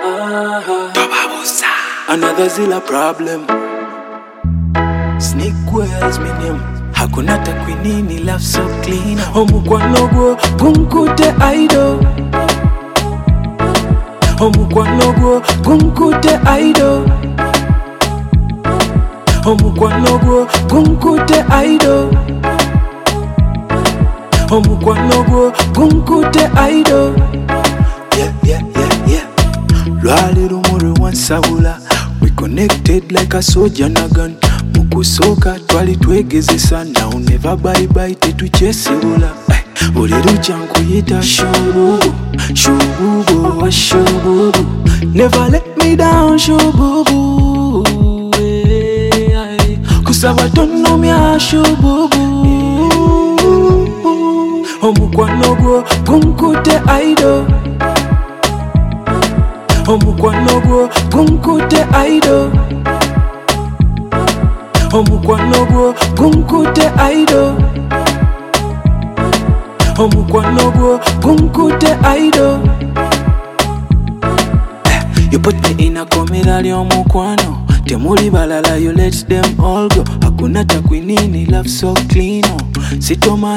Another zilla problem. Snake wells me name. Hakuna takwinini, love so clean. Omukwanogo gunkute aido. Omukwanogo gunkute aido. Omukwanogo gunkute aido. Omukwanogo gunkute aido. Yeah. Lwali rumuri wansabula. We connected like a soldier and a gun. Mukusoka twali twegezesa. Now never bye tetuchesibula. Buli lucha nkuyita shububu. Shububu wa shububu. Never let me down shububu. Kusaba tonomya shububu. Omukwanogo gunkute aido. Omukwanogo gunkute aido. Omukwanogo gunkute aido. Omukwanogo gunkute aido. You put me in a komera lyomukwano. Temuli balala, you let them all go. Hakuna takwinini, love so clean. Sitoma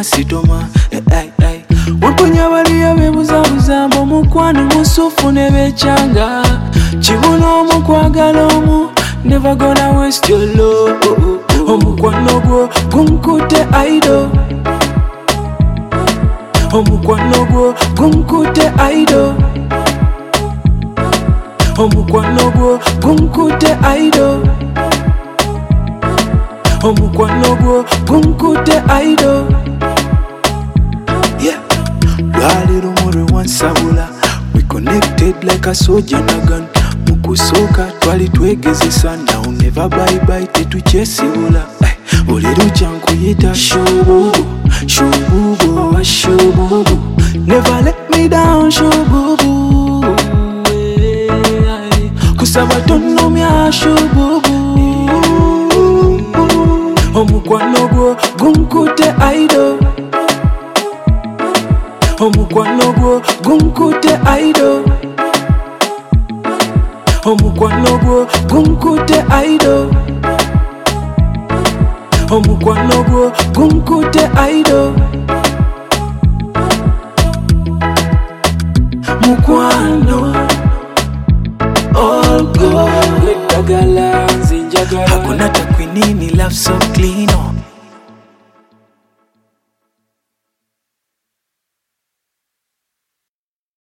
Wakunya baliya bebuzabuza mbo mukwano musufu ne bechanga. Chibuno mukwagala omu, never gonna waste your love. Omukwanogo gunkute aido. Omukwanogo gunkute aido. Omukwanogo gunkute aido. Omukwanogo gunkute aido. Yeah. Lwali rumuri wansabula. We connected like a soldier and a gun. Mukusoka twali twegezesa. Now never bye tetuchesibula. Buli lucha nkuyita shububu. Shububu wa shububu. Never let me down shububu. Kusaba tonomya shububu. Omukwanogo gunkute aido. Omukwanogo gunkute aido. Omukwanogo gunkute aido. Omukwanogo gunkute aido. Mukwano all go. Hakuna takwinini, love so clean.